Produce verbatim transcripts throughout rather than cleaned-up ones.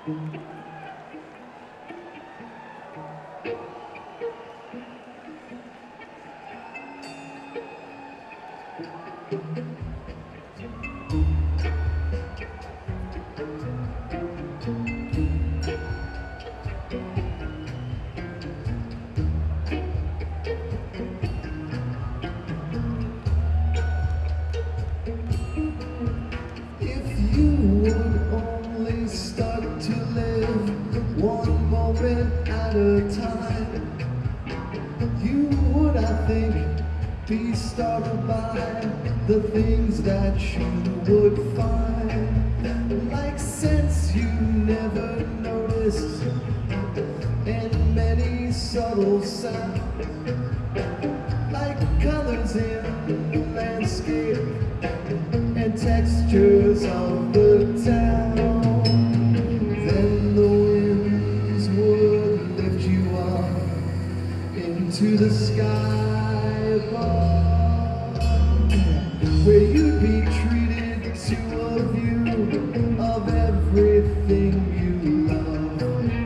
At a time, you would, I think, be startled by the things that you would find, like scents you never noticed, and many subtle sounds, like colors in the landscape and textures of the town. Then the winds would lift you up into the sky above, where you'd be treated to a view of everything you love.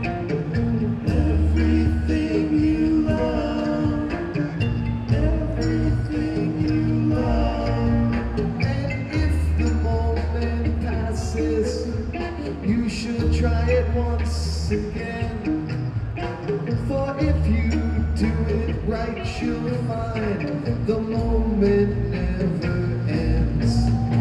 Everything you love. Everything you love. And if the moment passes, you should try it once again. For if you do it right, you'll find the moment never ends.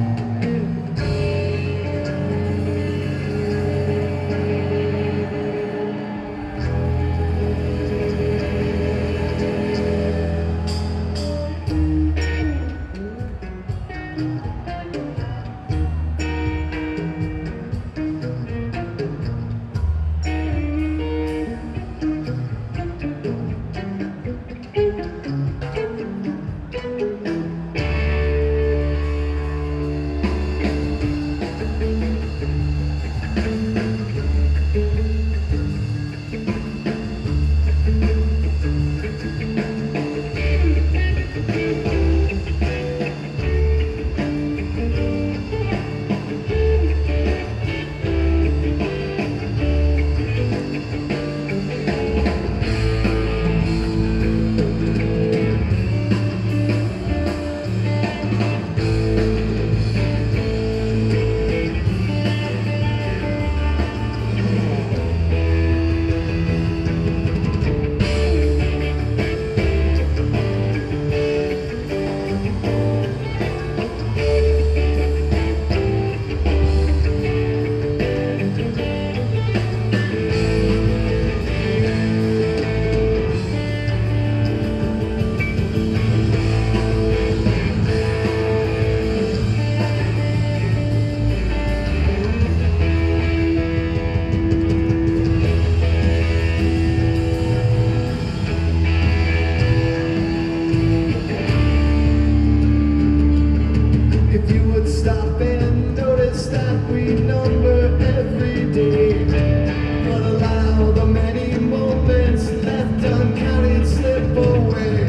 Stop and notice that we number every day, but allow the many moments left uncounted slip away.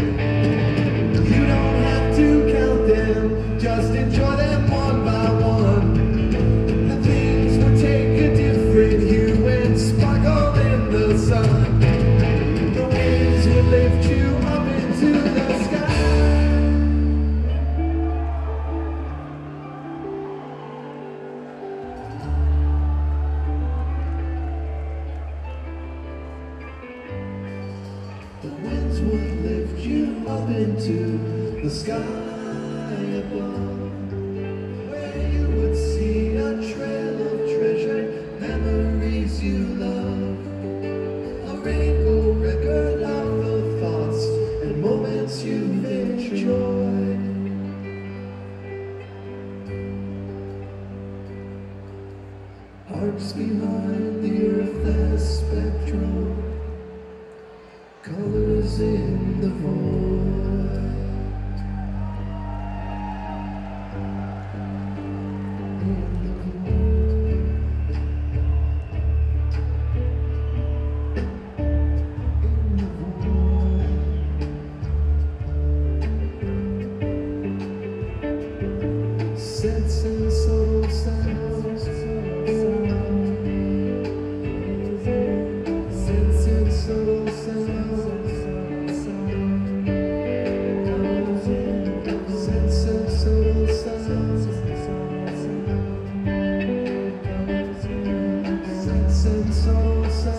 You don't have to count them, just enjoy them one by one. And things will take a different hue and sparkle in the sun. The winds will lift you up into the sky. The winds would lift you up into the sky above, where you would see a trail of treasured memories you love, a rainbow record of the thoughts and moments you've enjoyed. Arcs behind the earth as spectrum, colors in the void. In the void. In the void. Scents and subtle sounds,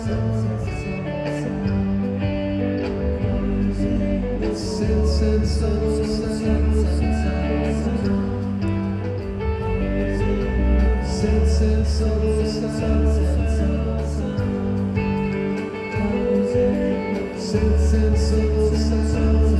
Sense and subtle sounds. Sense and subtle sounds. Sense and subtle sounds.